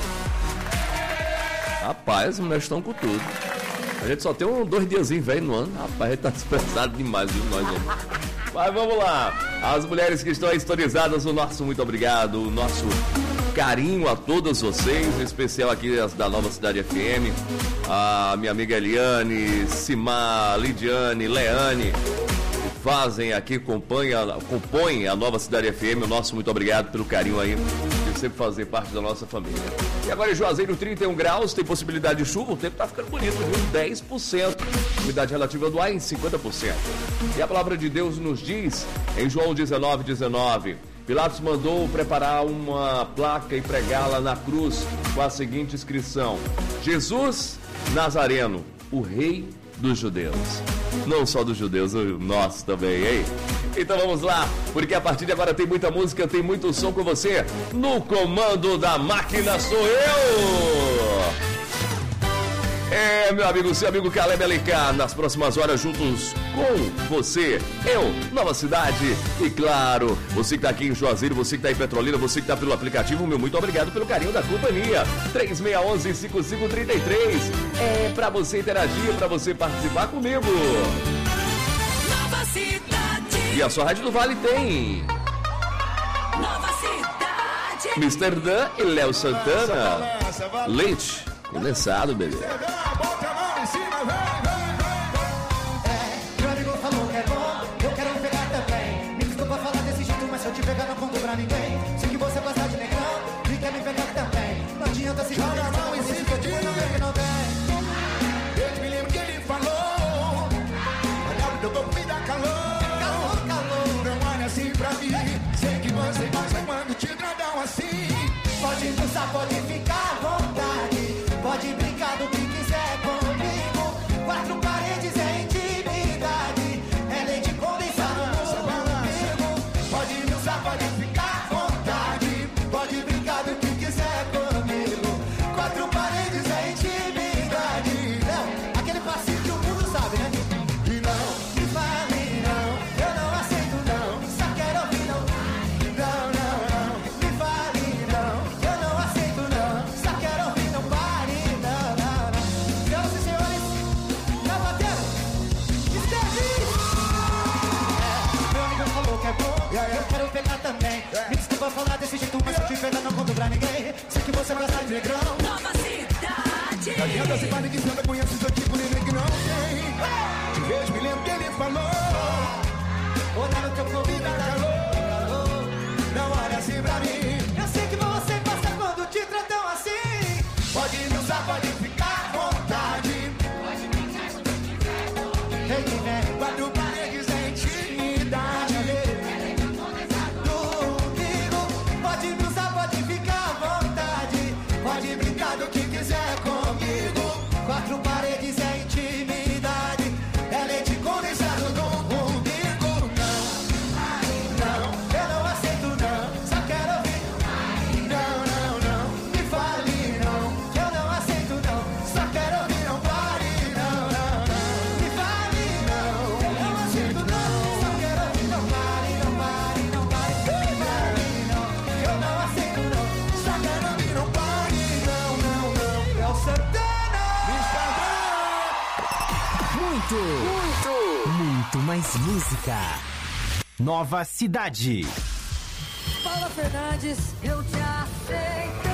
Rapaz, as mulheres estão com tudo. A gente só tem 2 diazinhos velho no ano. Rapaz, a gente tá dispersado demais, viu, nós homens. Mas vamos lá. As mulheres que estão sintonizadas, o nosso muito obrigado, o nosso carinho a todas vocês, em especial aqui da Nova Cidade FM, a minha amiga Eliane, Simar, Lidiane, Leane, que fazem aqui, compõem a Nova Cidade FM, o nosso muito obrigado pelo carinho aí, de sempre fazer parte da nossa família. E agora em Juazeiro, 31 graus, tem possibilidade de chuva, o tempo tá ficando bonito, viu? 10%, umidade relativa do ar em 50%. E a palavra de Deus nos diz, em João 19:19, Pilatos mandou preparar uma placa e pregá-la na cruz com a seguinte inscrição: Jesus Nazareno, o rei dos judeus. Não só dos judeus, nós também, hein? Então vamos lá, porque a partir de agora tem muita música, tem muito som com você. No comando da máquina sou eu! É, meu amigo, seu amigo Caleb Alencar, nas próximas horas juntos com você, eu, Nova Cidade e claro, você que tá aqui em Juazeiro, você que tá em Petrolina, você que tá pelo aplicativo, meu muito obrigado pelo carinho da companhia. 3611-5533 é pra você interagir, pra você participar comigo. Nova Cidade. E a sua Rádio do Vale tem Nova Cidade. Mr. Dan e Léo Santana. Leite condensado, bebê. Meu amigo falou que é bom, eu quero pegar também. Me desculpa falar desse jeito, mas se eu te pegar não conto pra ninguém. Sei que você gosta de negrão e quer me pegar também. Não adianta se jogar a mão e se que eu te não vem que não vem. Eu me lembro que ele falou, olha o teu corpo me dá calor. Calor, calor, não olha assim pra mim. Sei que você gosta quando te tradam assim. Pode dançar, pode ficar à vontade. Pode brincar do que quiser comigo. Quatro paredes é intimidade. É lei de condensar no comigo. Pode me usar, pode ficar à vontade. Pode brincar do que quiser comigo. Quatro paredes é intimidade. Não, aquele passinho que o mundo sabe, né? E não me fale não, eu não aceito não. Só quero ouvir não. Não, não, não, me fale não, eu não aceito não. Só quero ouvir não. Eu quero pegar também. Me desculpa falar desse jeito, mas se eu te pegar não conto pra ninguém. Sei que você gosta de negrão. Nova Cidade. Não adianta se fala que você conhece seu tipo, ninguém que não tem. Te vejo, me lembro que ele falou. Olha no teu clube, dá calor. Não olha assim pra mim. Eu sei que você gosta quando te tratam assim. Pode me usar, pode ficar à vontade. Pode brincar quando tiver comigo. Vem que vem, quatro paredes é intimidade. Pode brincar do que quiser comigo. Quatro paredes é intimidade. É leite condensado comigo. Não, não, eu não aceito não. Só quero ouvir. Não, não, não, me fale não. Eu não aceito não. Só quero ouvir, não pare. Não, não, não, me fale não. Eu não aceito não. Só quero ouvir, não pare, não pare, não pare. Me fale não. Eu não aceito não. Só quero ouvir, não pare. Muito mais música. Nova Cidade. Paula Fernandes, eu te aceitei.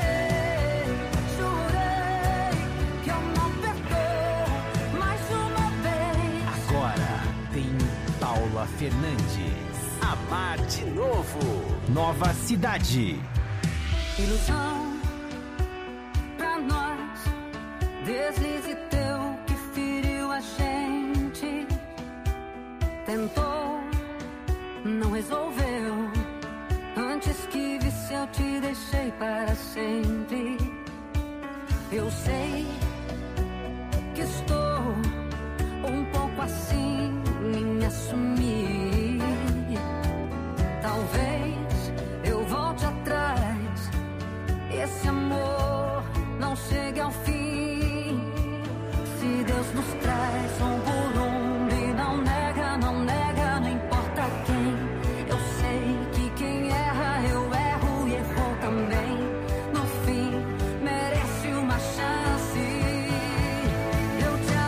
Jurei que eu não perdoo mais uma vez. Agora tem Paula Fernandes. Amar de novo. Nova Cidade. Ilusão pra nós. Deslize teu que feriu a gente. Tentou, não resolveu. Antes que visse eu te deixei para sempre. Eu sei que estou um pouco assim em me assumir. Talvez eu volte atrás. Esse amor não chegue ao fim. Se Deus nos traz por e não nega, não nega, não importa quem. Eu sei que quem erra, eu erro e errou também. No fim, merece uma chance. Eu te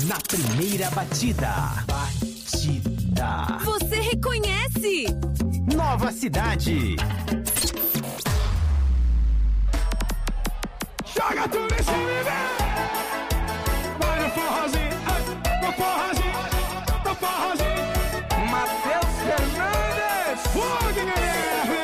na primeira batida. Você reconhece? Nova Cidade. Joga tudo em cima, vai no forrozinho, no forrozinho, no forrozinho. Matheus Fernandes. Fogo, Guilherme.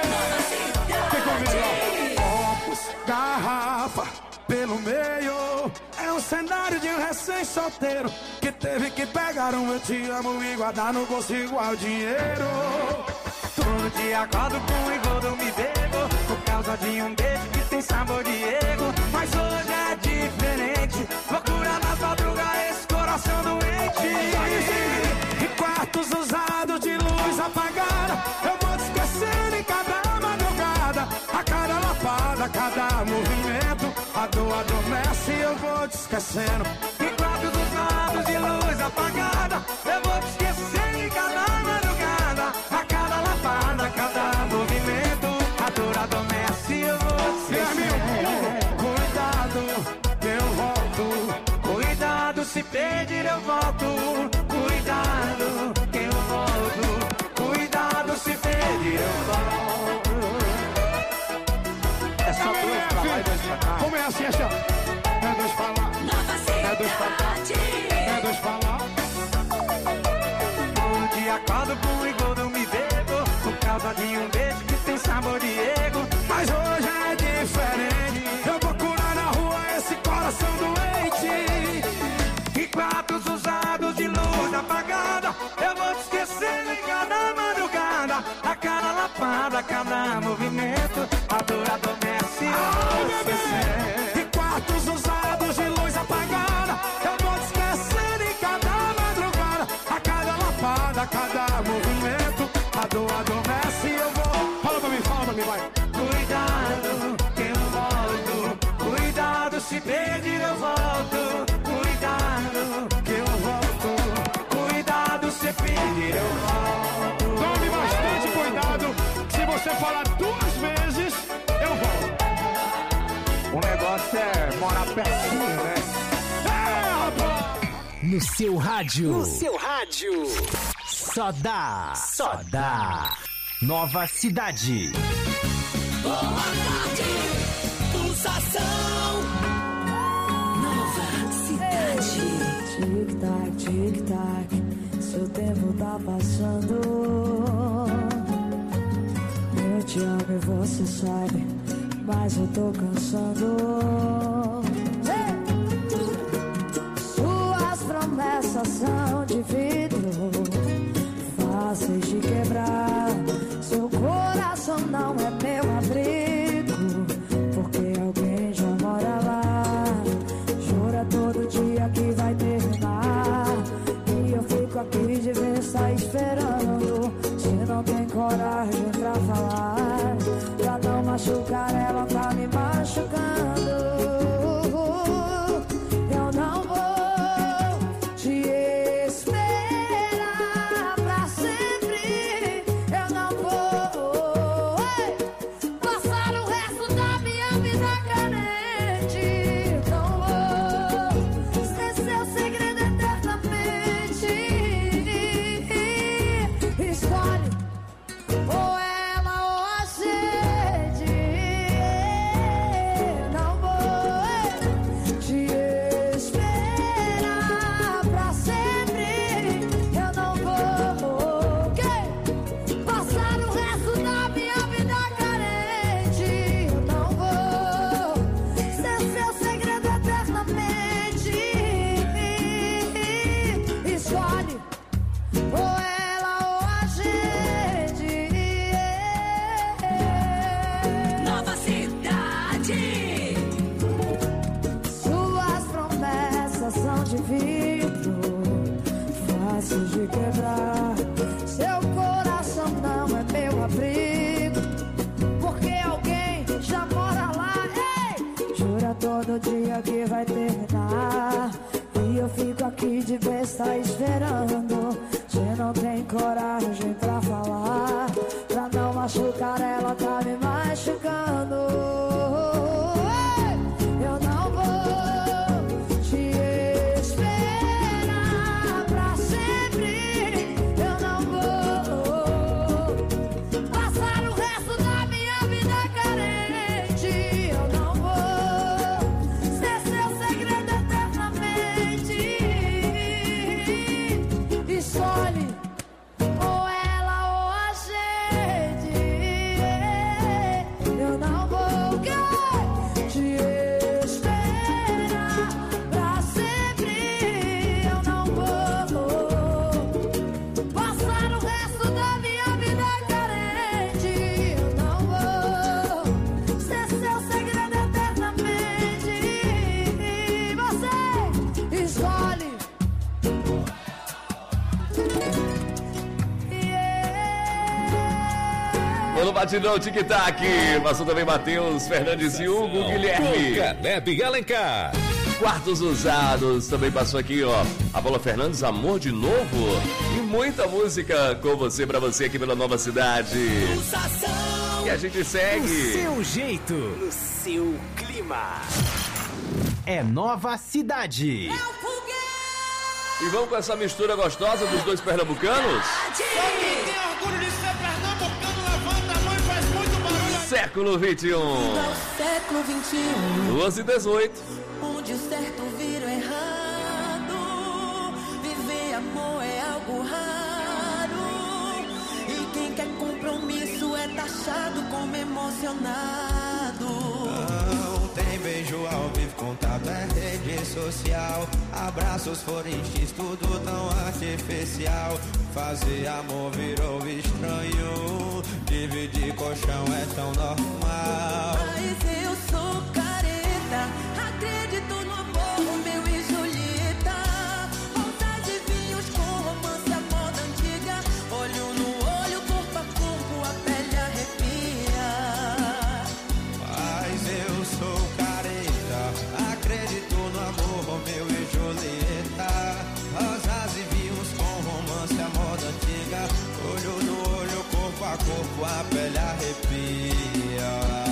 Que comigo? Copos, garrafa, pelo meio. É um cenário de um recém-solteiro que teve que pegar um eu te amo e guardar no bolso igual dinheiro. Todo dia acordo com engodo, me bebo por causa de um beijo que tem sabor de ego. Mas hoje é diferente, loucura nas madrugas, esse coração doente. Em quartos usados de luz apagada, eu vou te esquecendo em cada madrugada. A cada lapada, a cada movimento, a dor adormece e eu vou te esquecendo. Em quartos usados de luz apagada, eu vou te esquecendo em cada madrugada. A cada lapada, a cada movimento, a dor adormece e eu vou te esquecendo. Cuidado, eu volto. Cuidado, se pedir eu volto. Cuidado, que eu volto. Cuidado, se pedir eu volto. É só dois pra lá e dois pra cá. Como é assim, ó? É dois pra lá, é dois pra cá, é dois pra lá. Todo dia acordo com engodo, me bebo por causa de um beijo que tem sabor de ego. Mas hoje é diferente, eu vou curar na rua esse coração doente. Em quartos usados de luz apagada, eu vou te esquecendo em cada madrugada. A cada lapada, a cada movimento, a dor adormece e eu vou te esquecendo. Em quartos usados de luz apagada, eu vou te esquecendo em cada madrugada. A cada lapada, a cada movimento, a dor adormece e eu vou. Fala pra mim, vai. Cuidado, que eu volto. Cuidado, se pedir eu volto. Cuidado, que eu volto. Cuidado, se pedir eu volto. Tome bastante cuidado. Se você falar duas vezes, eu volto. O negócio é morar pertinho, né? É, rapaz! No seu rádio. No seu rádio. Só dá. Só dá. Nova Cidade. Boa tarde. Pulsação. Nova Cidade. Tic-tac, tic-tac, seu tempo tá passando. Eu te amo e você sabe, mas eu tô cansando. Suas promessas são de vidro, fáceis de quebrar. Seu coração não é meu abrigo, porque alguém já mora lá. Jura todo dia que vai terminar, e eu fico aqui de besta esperando. Se não tem coragem pra falar, pra não machucar ela, tá me machucando. Eu não vou te esperar pra sempre. Eu não vou passar o resto da minha vida carente. Não vou ser seu segredo eternamente. Escolhe ou ela ou a gente. Não vou te esperar pra sempre. Eu não vou passar o resto da minha vida carente. Eu não vou ser seu segredo eternamente. Escolhe ou ela ou a gente. Nova Cidade. Suas promessas são de vidro, fáceis de quebrar. Seu coração não é meu abrigo, porque alguém já mora lá. Ei! Jura todo dia que vai terminar, e eu fico aqui de besta esperando. Se não tem coragem pra falar, pra não machucar ela, tá me machucando. Eu não vou te esperar Batidão Tic-Tac. Passou também Matheus, Fernandes e Hugo Guilherme. Caleb e Alencar. Quartos usados, também passou aqui, ó. A Paula Fernandes, Amor de Novo. E muita música com você, pra você aqui pela Nova Cidade. E a gente segue. Do seu jeito, no seu clima. É Nova Cidade. E vamos com essa mistura gostosa dos dois pernambucanos? Só quem tem orgulho de ser pernambucano, levanta a mão e faz muito barulho. Século XXI. Século XXI. 2h18. Onde o certo vira o errado. Viver amor é algo raro. E quem quer compromisso é taxado como emocionado. Não tem beijo ao vivo, contato é rede social. Abraços foram X, tudo tão artificial. Fazer amor virou estranho. Dividir colchão é tão normal. Mas eu sou careta, acredito no amor, Romeu e Julieta. Rosas e vinhos com romance, a moda antiga. Olho no olho, corpo a corpo, a pele arrepia. Mas eu sou careta, acredito no amor, Romeu e Julieta. Rosas e vinhos com romance, a moda antiga. Olho no olho, corpo a corpo, a pele arrepia.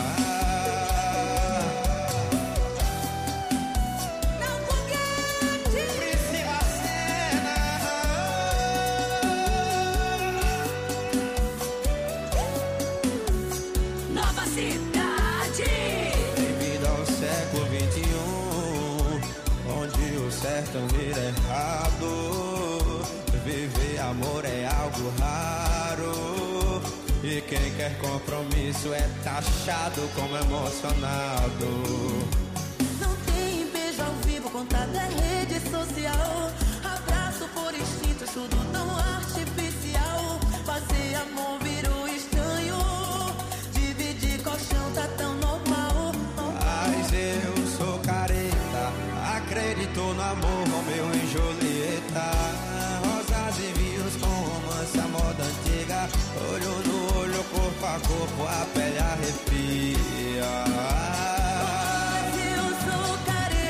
Nova Cidade. Bem-vindo ao século XXI, onde o certo vira errado. Viver amor é algo raro. E quem quer compromisso é taxado como emocionado. Não tem beijo ao vivo, contato é rede social. Abraço por instinto, tudo tão artificial. Fazer amor virou estranho. Dividir colchão tá tão normal. Mas eu sou careta, acredito no amor, Romeu e Julieta. Rosas e vinhos com romance, a moda antiga. Olho no olho, corpo a corpo, a pele arrepia.